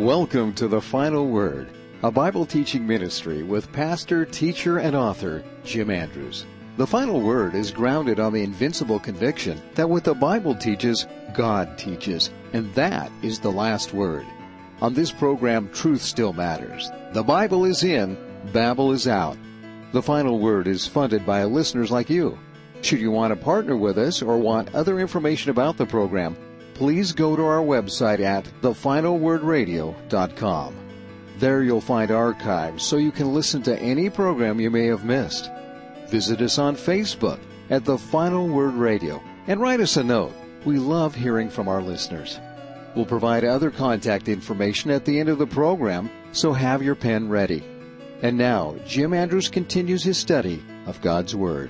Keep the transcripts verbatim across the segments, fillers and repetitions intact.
Welcome to The Final Word, a Bible teaching ministry with pastor, teacher, and author Jim Andrews. The Final Word is grounded on the invincible conviction that what the Bible teaches, God teaches, and that is the last word. On this program, truth still matters. The Bible is in, Babel is out. The Final Word is funded by listeners like you. Should you want to partner with us or want other information about the program, please go to our website at the final word radio dot com. There you'll find archives so you can listen to any program you may have missed. Visit us on Facebook at The Final Word Radio and write us a note. We love hearing from our listeners. We'll provide other contact information at the end of the program, so have your pen ready. And now, Jim Andrews continues his study of God's Word.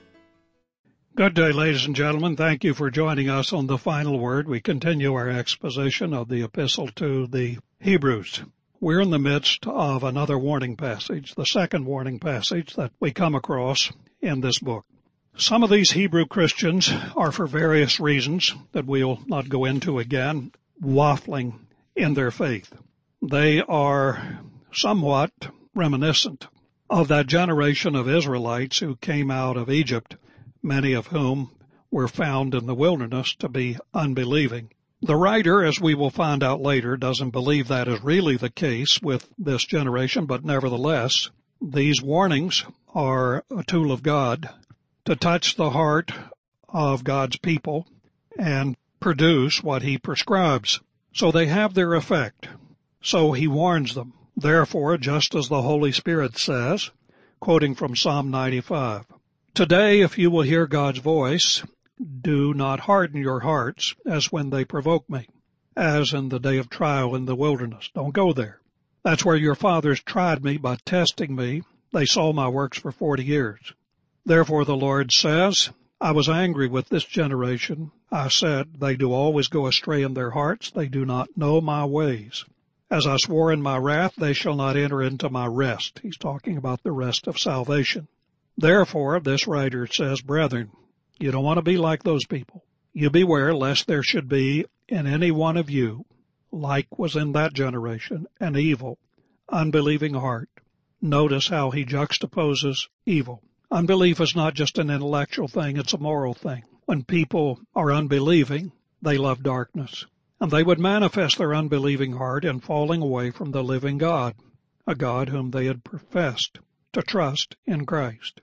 Good day, ladies and gentlemen. Thank you for joining us on The Final Word. We continue our exposition of the epistle to the Hebrews. We're in the midst of another warning passage, the second warning passage that we come across in this book. Some of these Hebrew Christians are, for various reasons that we'll not go into again, waffling in their faith. They are somewhat reminiscent of that generation of Israelites who came out of Egypt, many of whom were found in the wilderness to be unbelieving. The writer, as we will find out later, doesn't believe that is really the case with this generation, but nevertheless, these warnings are a tool of God to touch the heart of God's people and produce what He prescribes. So they have their effect. So He warns them. Therefore, just as the Holy Spirit says, quoting from Psalm ninety-five, "Today, if you will hear God's voice, do not harden your hearts as when they provoked me, as in the day of trial in the wilderness." Don't go there. That's where your fathers tried me by testing me. They saw my works for forty years. Therefore the Lord says, I was angry with this generation. I said, they do always go astray in their hearts. They do not know my ways. As I swore in my wrath, they shall not enter into my rest. He's talking about the rest of salvation. Therefore, this writer says, brethren, you don't want to be like those people. You beware lest there should be in any one of you, like was in that generation, an evil, unbelieving heart. Notice how he juxtaposes evil. Unbelief is not just an intellectual thing, it's a moral thing. When people are unbelieving, they love darkness. And they would manifest their unbelieving heart in falling away from the living God, a God whom they had professed to trust in Christ.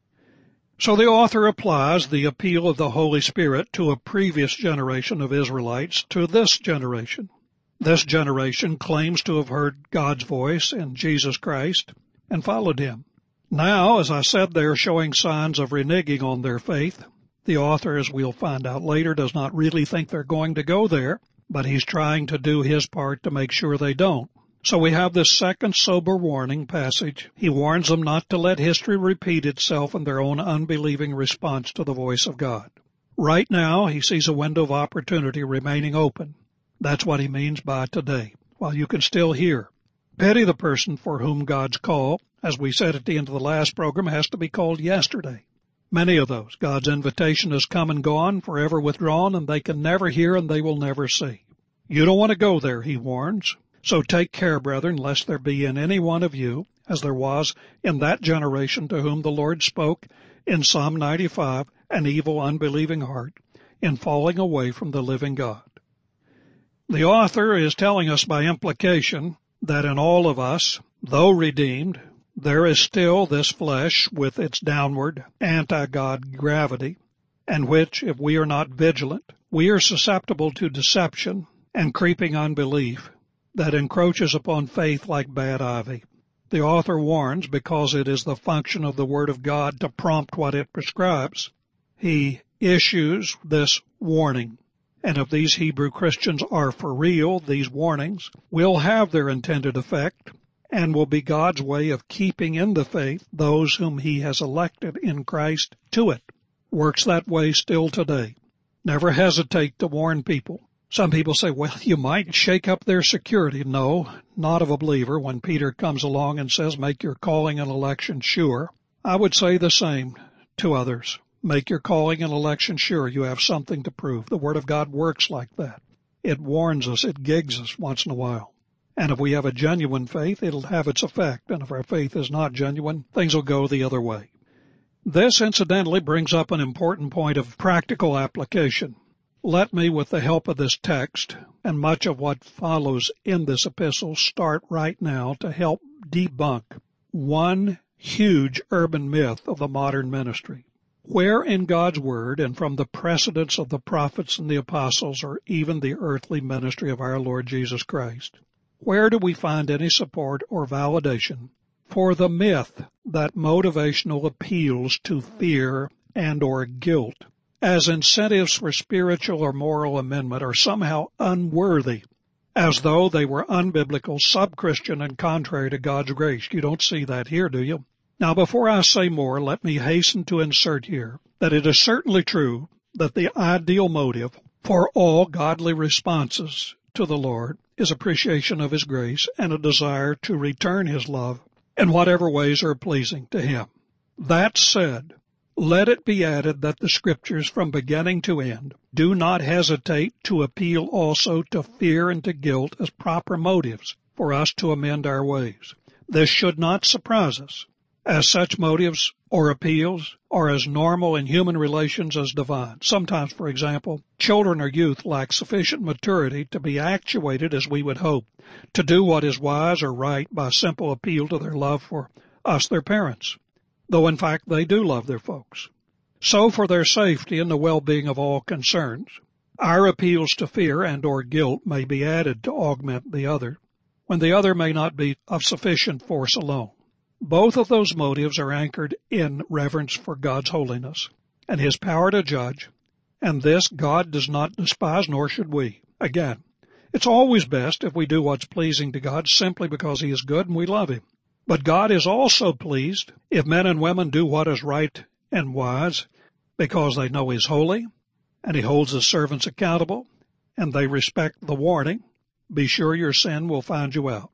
So the author applies the appeal of the Holy Spirit to a previous generation of Israelites to this generation. This generation claims to have heard God's voice in Jesus Christ and followed Him. Now, as I said, they are showing signs of reneging on their faith. The author, as we'll find out later, does not really think they're going to go there, but he's trying to do his part to make sure they don't. So we have this second sober warning passage. He warns them not to let history repeat itself in their own unbelieving response to the voice of God. Right now, he sees a window of opportunity remaining open. That's what he means by today, while you can still hear. Pity the person for whom God's call, as we said at the end of the last program, has to be called yesterday. Many of those, God's invitation has come and gone, forever withdrawn, and they can never hear and they will never see. You don't want to go there, he warns. So take care, brethren, lest there be in any one of you, as there was in that generation to whom the Lord spoke in Psalm ninety-five, an evil, unbelieving heart, in falling away from the living God. The author is telling us by implication that in all of us, though redeemed, there is still this flesh with its downward, anti-God gravity, and which, if we are not vigilant, we are susceptible to deception and creeping unbelief that encroaches upon faith like bad ivy. The author warns because it is the function of the Word of God to prompt what it prescribes. He issues this warning. And if these Hebrew Christians are for real, these warnings will have their intended effect and will be God's way of keeping in the faith those whom He has elected in Christ to it. Works that way still today. Never hesitate to warn people. Some people say, well, you might shake up their security. No, not of a believer. When Peter comes along and says, make your calling and election sure, I would say the same to others. Make your calling and election sure. You have something to prove. The Word of God works like that. It warns us. It gigs us once in a while. And if we have a genuine faith, it'll have its effect. And if our faith is not genuine, things will go the other way. This, incidentally, brings up an important point of practical application. Let me, with the help of this text and much of what follows in this epistle, start right now to help debunk one huge urban myth of the modern ministry. Where in God's Word and from the precedents of the prophets and the apostles or even the earthly ministry of our Lord Jesus Christ, where do we find any support or validation for the myth that motivational appeals to fear and or guilt as incentives for spiritual or moral amendment are somehow unworthy, as though they were unbiblical, sub-Christian, and contrary to God's grace? You don't see that here, do you? Now, before I say more, let me hasten to insert here that it is certainly true that the ideal motive for all godly responses to the Lord is appreciation of His grace and a desire to return His love in whatever ways are pleasing to Him. That said, let it be added that the Scriptures from beginning to end do not hesitate to appeal also to fear and to guilt as proper motives for us to amend our ways. This should not surprise us, as such motives or appeals are as normal in human relations as divine. Sometimes, for example, children or youth lack sufficient maturity to be actuated as we would hope, to do what is wise or right by simple appeal to their love for us, their parents, though in fact they do love their folks. So for their safety and the well-being of all concerned, our appeals to fear and or guilt may be added to augment the other, when the other may not be of sufficient force alone. Both of those motives are anchored in reverence for God's holiness and His power to judge, and this God does not despise, nor should we. Again, it's always best if we do what's pleasing to God simply because He is good and we love Him. But God is also pleased if men and women do what is right and wise because they know He's holy and He holds His servants accountable and they respect the warning, be sure your sin will find you out.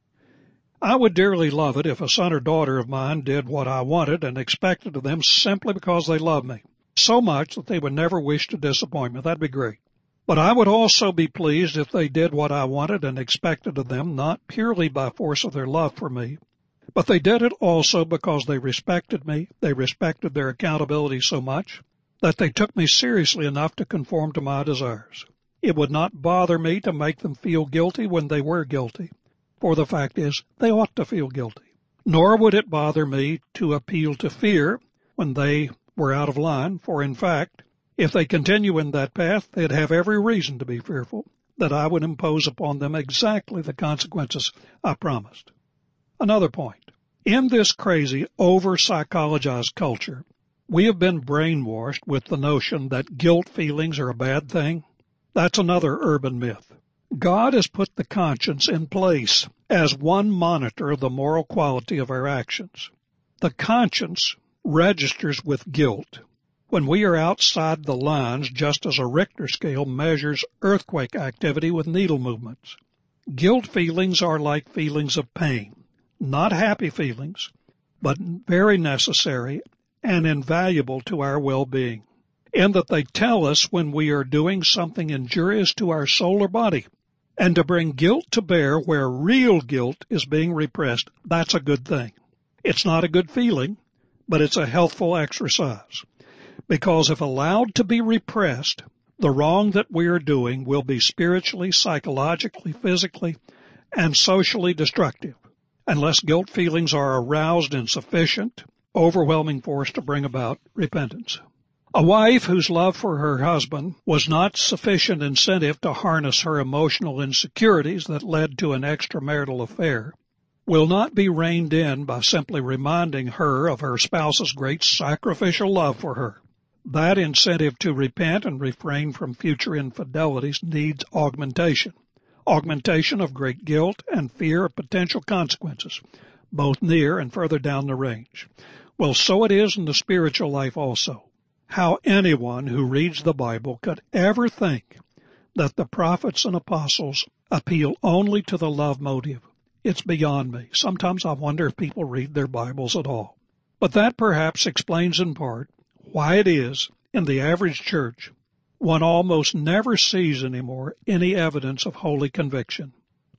I would dearly love it if a son or daughter of mine did what I wanted and expected of them simply because they love me, so much that they would never wish to disappoint me. That'd be great. But I would also be pleased if they did what I wanted and expected of them, not purely by force of their love for me, but they did it also because they respected me, they respected their accountability so much that they took me seriously enough to conform to my desires. It would not bother me to make them feel guilty when they were guilty, for the fact is, they ought to feel guilty. Nor would it bother me to appeal to fear when they were out of line, for in fact, if they continue in that path, they'd have every reason to be fearful that I would impose upon them exactly the consequences I promised. Another point. In this crazy, over-psychologized culture, we have been brainwashed with the notion that guilt feelings are a bad thing. That's another urban myth. God has put the conscience in place as one monitor of the moral quality of our actions. The conscience registers with guilt when we are outside the lines, just as a Richter scale measures earthquake activity with needle movements. Guilt feelings are like feelings of pain, not happy feelings, but very necessary and invaluable to our well-being, in that they tell us when we are doing something injurious to our soul or body. And to bring guilt to bear where real guilt is being repressed, that's a good thing. It's not a good feeling, but it's a healthful exercise. Because if allowed to be repressed, the wrong that we are doing will be spiritually, psychologically, physically, and socially destructive, unless guilt feelings are aroused in sufficient, overwhelming force to bring about repentance. A wife whose love for her husband was not sufficient incentive to harness her emotional insecurities that led to an extramarital affair will not be reined in by simply reminding her of her spouse's great sacrificial love for her. That incentive to repent and refrain from future infidelities needs augmentation, augmentation of great guilt and fear of potential consequences, both near and further down the range. Well, so it is in the spiritual life also. How anyone who reads the Bible could ever think that the prophets and apostles appeal only to the love motive, it's beyond me. Sometimes I wonder if people read their Bibles at all. But that perhaps explains in part why it is, in the average church, one almost never sees anymore any evidence of holy conviction.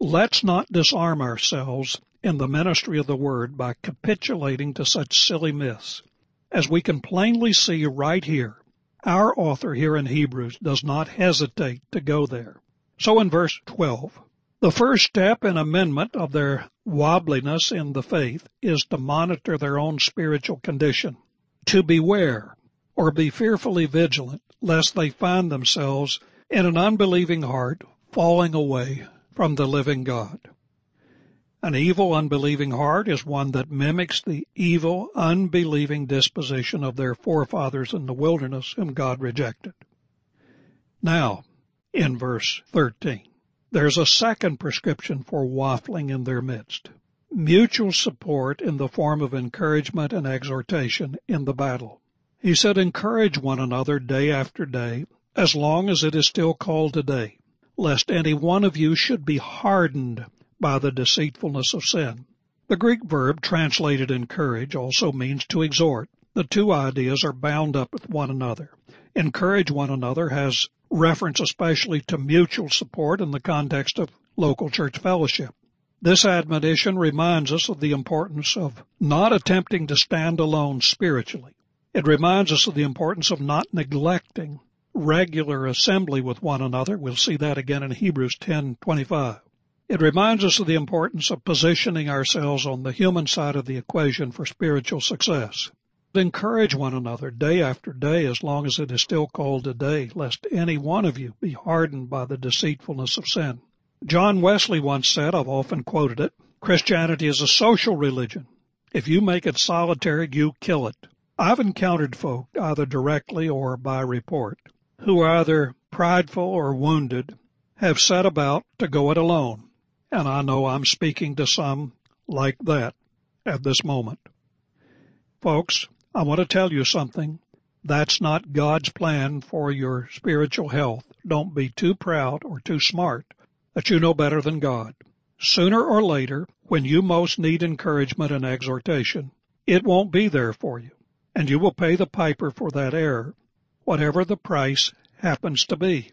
Let's not disarm ourselves in the ministry of the Word by capitulating to such silly myths. As we can plainly see right here, our author here in Hebrews does not hesitate to go there. So in verse twelve, the first step in amendment of their wobbliness in the faith is to monitor their own spiritual condition, to beware or be fearfully vigilant lest they find themselves in an unbelieving heart falling away from the living God. An evil, unbelieving heart is one that mimics the evil, unbelieving disposition of their forefathers in the wilderness whom God rejected. Now, in verse thirteen, there's a second prescription for waffling in their midst. Mutual support in the form of encouragement and exhortation in the battle. He said, encourage one another day after day, as long as it is still called today, lest any one of you should be hardened by the deceitfulness of sin. The Greek verb translated encourage also means to exhort. The two ideas are bound up with one another. Encourage one another has reference especially to mutual support in the context of local church fellowship. This admonition reminds us of the importance of not attempting to stand alone spiritually. It reminds us of the importance of not neglecting regular assembly with one another. We'll see that again in Hebrews ten twenty-five. It reminds us of the importance of positioning ourselves on the human side of the equation for spiritual success. Encourage one another day after day as long as it is still called today, lest any one of you be hardened by the deceitfulness of sin. John Wesley once said, I've often quoted it, Christianity is a social religion. If you make it solitary, you kill it. I've encountered folk, either directly or by report, who are either prideful or wounded, have set about to go it alone. And I know I'm speaking to some like that at this moment. Folks, I want to tell you something. That's not God's plan for your spiritual health. Don't be too proud or too smart that you know better than God. Sooner or later, when you most need encouragement and exhortation, it won't be there for you, and you will pay the piper for that error, whatever the price happens to be.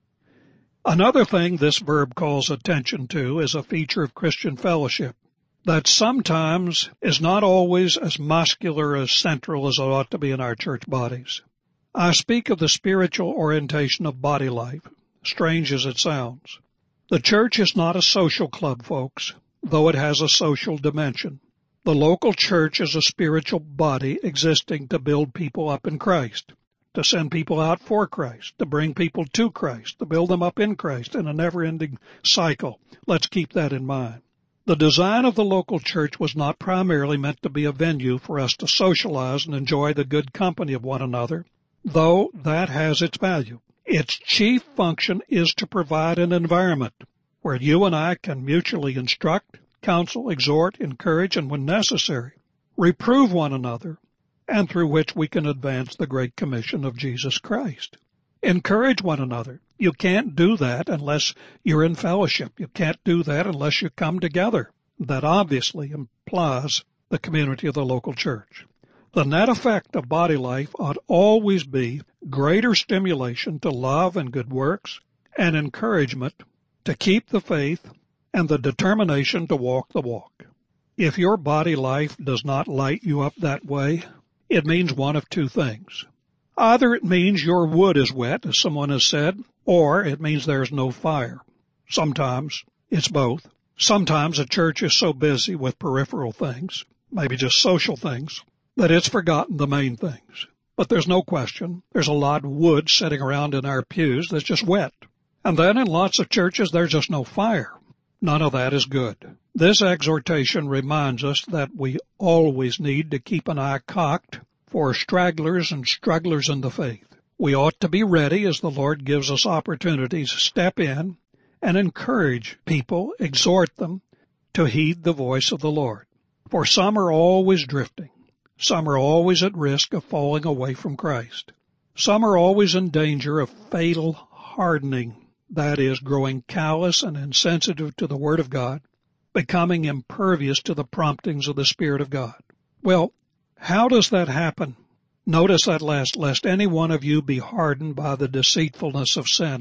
Another thing this verb calls attention to is a feature of Christian fellowship that sometimes is not always as muscular as central as it ought to be in our church bodies. I speak of the spiritual orientation of body life, strange as it sounds. The church is not a social club, folks, though it has a social dimension. The local church is a spiritual body existing to build people up in Christ, to send people out for Christ, to bring people to Christ, to build them up in Christ in a never-ending cycle. Let's keep that in mind. The design of the local church was not primarily meant to be a venue for us to socialize and enjoy the good company of one another, though that has its value. Its chief function is to provide an environment where you and I can mutually instruct, counsel, exhort, encourage, and when necessary, reprove one another, and through which we can advance the Great Commission of Jesus Christ. Encourage one another. You can't do that unless you're in fellowship. You can't do that unless you come together. That obviously implies the community of the local church. The net effect of body life ought always be greater stimulation to love and good works and encouragement to keep the faith and the determination to walk the walk. If your body life does not light you up that way, it means one of two things. Either it means your wood is wet, as someone has said, or it means there's no fire. Sometimes it's both. Sometimes a church is so busy with peripheral things, maybe just social things, that it's forgotten the main things. But there's no question there's a lot of wood sitting around in our pews that's just wet. And then in lots of churches there's just no fire. None of that is good. This exhortation reminds us that we always need to keep an eye cocked for stragglers and strugglers in the faith. We ought to be ready as the Lord gives us opportunities to step in and encourage people, exhort them to heed the voice of the Lord. For some are always drifting. Some are always at risk of falling away from Christ. Some are always in danger of fatal hardening, that is, growing callous and insensitive to the Word of God, becoming impervious to the promptings of the Spirit of God. Well, how does that happen? Notice that last, lest any one of you be hardened by the deceitfulness of sin.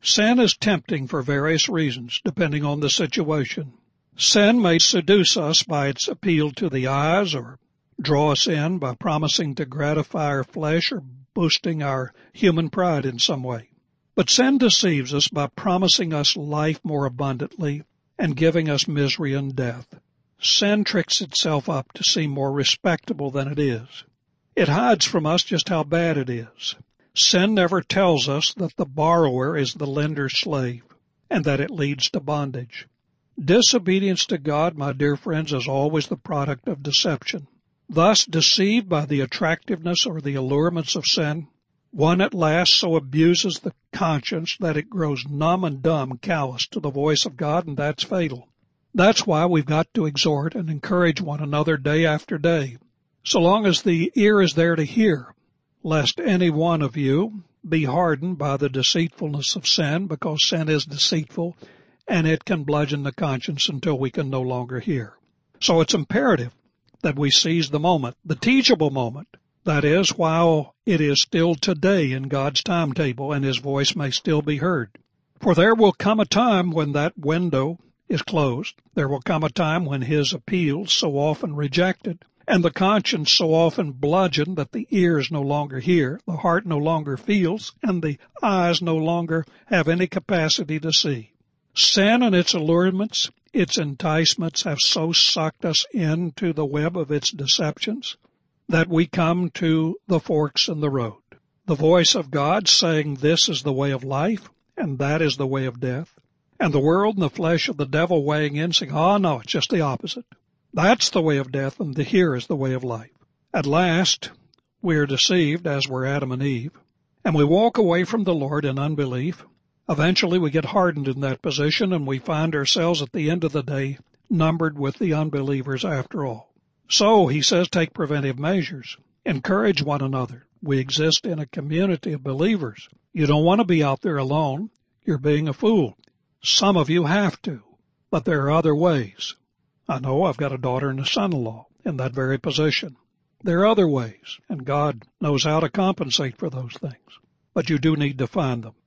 Sin is tempting for various reasons, depending on the situation. Sin may seduce us by its appeal to the eyes, or draw us in by promising to gratify our flesh or boosting our human pride in some way. But sin deceives us by promising us life more abundantly and giving us misery and death. Sin tricks itself up to seem more respectable than it is. It hides from us just how bad it is. Sin never tells us that the borrower is the lender's slave and that it leads to bondage. Disobedience to God, my dear friends, is always the product of deception. Thus, deceived by the attractiveness or the allurements of sin, one at last so abuses the conscience that it grows numb and dumb, callous to the voice of God, and that's fatal. That's why we've got to exhort and encourage one another day after day, so long as the ear is there to hear, lest any one of you be hardened by the deceitfulness of sin, because sin is deceitful, and it can bludgeon the conscience until we can no longer hear. So it's imperative that we seize the moment, the teachable moment, that is, while it is still today in God's timetable and His voice may still be heard. For there will come a time when that window is closed. There will come a time when His appeals, so often rejected, and the conscience so often bludgeoned that the ears no longer hear, the heart no longer feels, and the eyes no longer have any capacity to see. Sin and its allurements, its enticements have so sucked us into the web of its deceptions that we come to the forks in the road. The voice of God saying this is the way of life and that is the way of death. And the world and the flesh of the devil weighing in saying, oh no, it's just the opposite. That's the way of death and the here is the way of life. At last, we are deceived as were Adam and Eve, and we walk away from the Lord in unbelief. Eventually we get hardened in that position and we find ourselves at the end of the day numbered with the unbelievers after all. So, he says, take preventive measures. Encourage one another. We exist in a community of believers. You don't want to be out there alone. You're being a fool. Some of you have to, but there are other ways. I know I've got a daughter and a son-in-law in that very position. There are other ways, and God knows how to compensate for those things. But you do need to find them.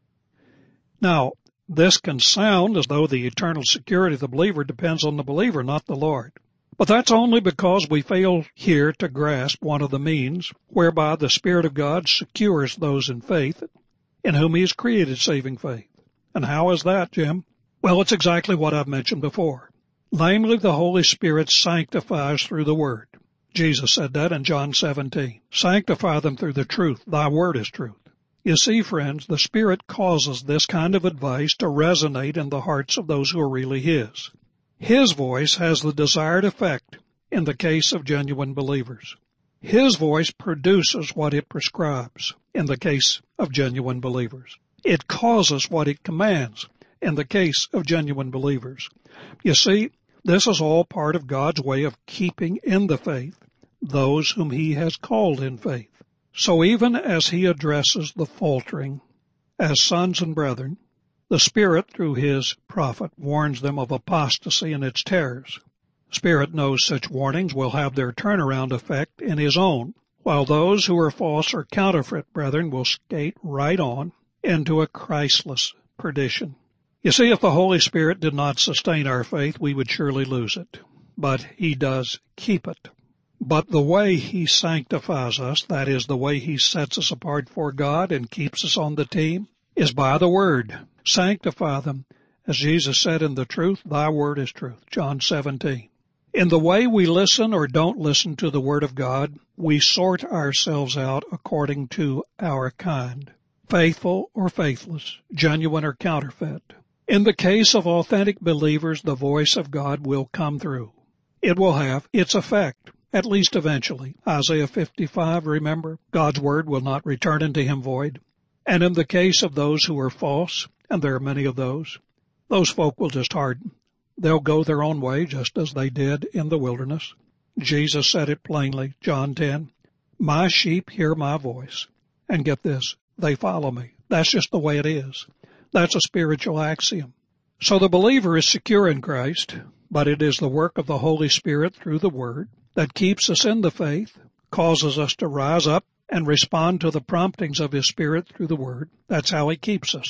Now, this can sound as though the eternal security of the believer depends on the believer, not the Lord. But that's only because we fail here to grasp one of the means whereby the Spirit of God secures those in faith, in whom He has created saving faith. And how is that, Jim? Well, it's exactly what I've mentioned before. Namely, the Holy Spirit sanctifies through the Word. Jesus said that in John seventeen. Sanctify them through the truth. Thy Word is truth. You see, friends, the Spirit causes this kind of advice to resonate in the hearts of those who are really His. His voice has the desired effect in the case of genuine believers. His voice produces what it prescribes in the case of genuine believers. It causes what it commands in the case of genuine believers. You see, this is all part of God's way of keeping in the faith those whom He has called in faith. So even as He addresses the faltering as sons and brethren, the Spirit, through His prophet, warns them of apostasy and its terrors. Spirit knows such warnings will have their turnaround effect in His own, while those who are false or counterfeit brethren will skate right on into a Christless perdition. You see, if the Holy Spirit did not sustain our faith, we would surely lose it. But He does keep it. But the way He sanctifies us, that is, the way He sets us apart for God and keeps us on the team, is by the Word. Sanctify them, as Jesus said in the truth, Thy Word is truth, John seventeen. In the way we listen or don't listen to the Word of God, we sort ourselves out according to our kind, faithful or faithless, genuine or counterfeit. In the case of authentic believers, the voice of God will come through. It will have its effect, at least eventually. Isaiah fifty-five, remember, God's word will not return unto Him void. And in the case of those who are false, and there are many of those, those folk will just harden. They'll go their own way, just as they did in the wilderness. Jesus said it plainly, John ten, My sheep hear my voice. And get this, they follow me. That's just the way it is. That's a spiritual axiom. So the believer is secure in Christ, but it is the work of the Holy Spirit through the Word that keeps us in the faith, causes us to rise up and respond to the promptings of His Spirit through the Word. That's how He keeps us.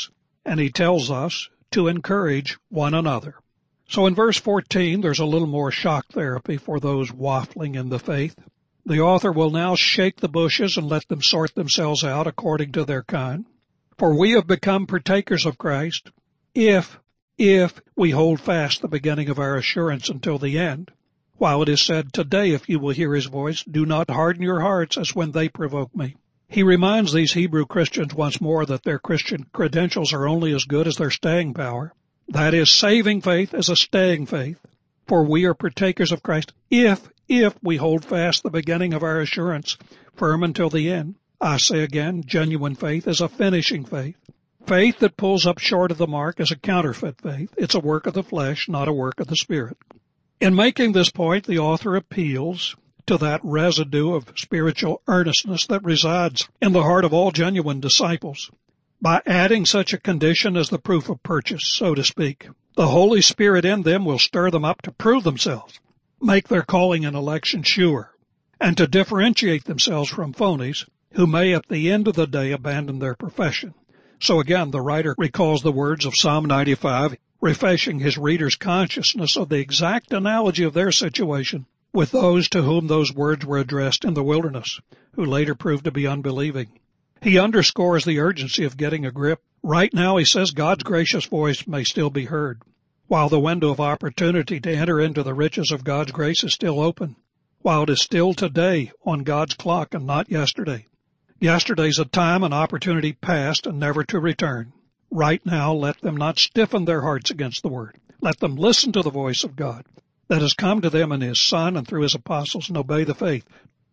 and he tells us to encourage one another. So in verse fourteen, there's a little more shock therapy for those waffling in the faith. The author will now shake the bushes and let them sort themselves out according to their kind. For we have become partakers of Christ if, if we hold fast the beginning of our assurance until the end. While it is said, today if you will hear his voice, do not harden your hearts as when they provoke me. He reminds these Hebrew Christians once more that their Christian credentials are only as good as their staying power. That is, saving faith is a staying faith. For we are partakers of Christ if, if we hold fast the beginning of our assurance firm until the end. I say again, genuine faith is a finishing faith. Faith that pulls up short of the mark is a counterfeit faith. It's a work of the flesh, not a work of the Spirit. In making this point, the author appeals to that residue of spiritual earnestness that resides in the heart of all genuine disciples. By adding such a condition as the proof of purchase, so to speak, the Holy Spirit in them will stir them up to prove themselves, make their calling and election sure, and to differentiate themselves from phonies who may at the end of the day abandon their profession. So again, the writer recalls the words of Psalm ninety-five, refreshing his reader's consciousness of the exact analogy of their situation with those to whom those words were addressed in the wilderness, who later proved to be unbelieving. He underscores the urgency of getting a grip. Right now, he says God's gracious voice may still be heard, while the window of opportunity to enter into the riches of God's grace is still open, while it is still today on God's clock and not yesterday. Yesterday's a time and opportunity past and never to return. Right now, let them not stiffen their hearts against the word. Let them listen to the voice of God that has come to them in his Son and through his apostles and obey the faith.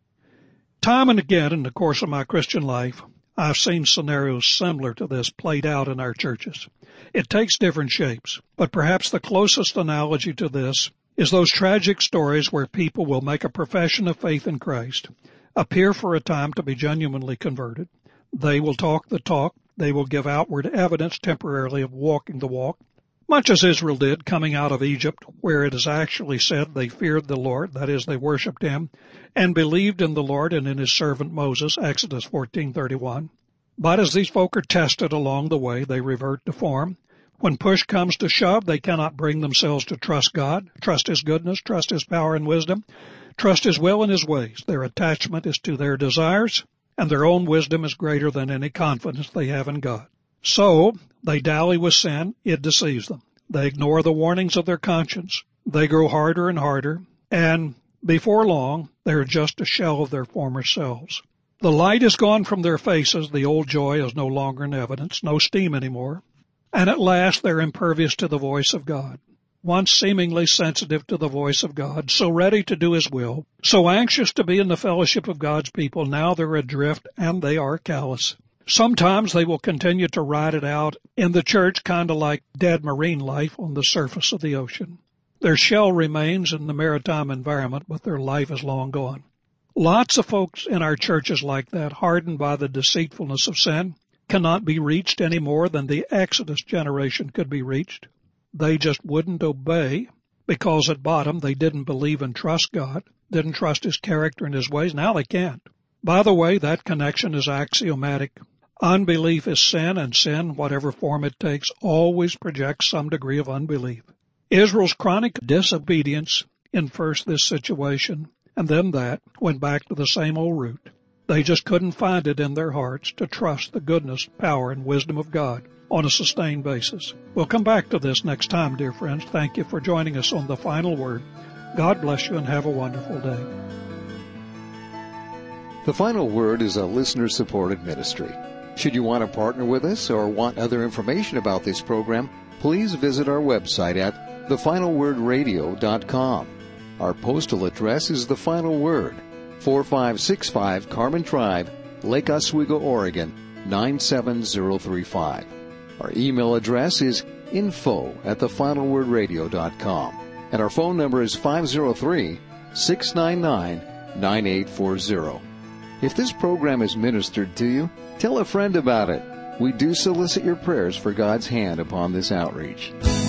Time and again in the course of my Christian life, I've seen scenarios similar to this played out in our churches. It takes different shapes, but perhaps the closest analogy to this is those tragic stories where people will make a profession of faith in Christ, appear for a time to be genuinely converted. They will talk the talk. They will give outward evidence temporarily of walking the walk, much as Israel did coming out of Egypt, where it is actually said they feared the Lord, that is, they worshipped him, and believed in the Lord and in his servant Moses, Exodus fourteen thirty-one. But as these folk are tested along the way, they revert to form. When push comes to shove, they cannot bring themselves to trust God, trust his goodness, trust his power and wisdom, trust his will and his ways. Their attachment is to their desires, and their own wisdom is greater than any confidence they have in God. So, they dally with sin, it deceives them. They ignore the warnings of their conscience. They grow harder and harder, and before long, they are just a shell of their former selves. The light is gone from their faces, the old joy is no longer in evidence, no steam anymore, and at last they're impervious to the voice of God. Once seemingly sensitive to the voice of God, so ready to do his will, so anxious to be in the fellowship of God's people, now they're adrift and they are callous. Sometimes they will continue to ride it out in the church, kind of like dead marine life on the surface of the ocean. Their shell remains in the maritime environment, but their life is long gone. Lots of folks in our churches like that, hardened by the deceitfulness of sin, cannot be reached any more than the Exodus generation could be reached. They just wouldn't obey because at bottom they didn't believe and trust God, didn't trust his character and his ways. Now they can't. By the way, that connection is axiomatic. Unbelief is sin, and sin, whatever form it takes, always projects some degree of unbelief. Israel's chronic disobedience in first this situation and then that went back to the same old root. They just couldn't find it in their hearts to trust the goodness, power, and wisdom of God on a sustained basis. We'll come back to this next time, dear friends. Thank you for joining us on The Final Word. God bless you and have a wonderful day. The Final Word is a listener-supported ministry. Should you want to partner with us or want other information about this program, please visit our website at the final word radio dot com. Our postal address is The Final Word, four five six five Carmen Drive, Lake Oswego, Oregon, nine seven zero three five. Our email address is info at the final word radio dot com. And our phone number is five zero three, six nine nine, nine eight four zero. If this program is ministered to you, tell a friend about it. We do solicit your prayers for God's hand upon this outreach.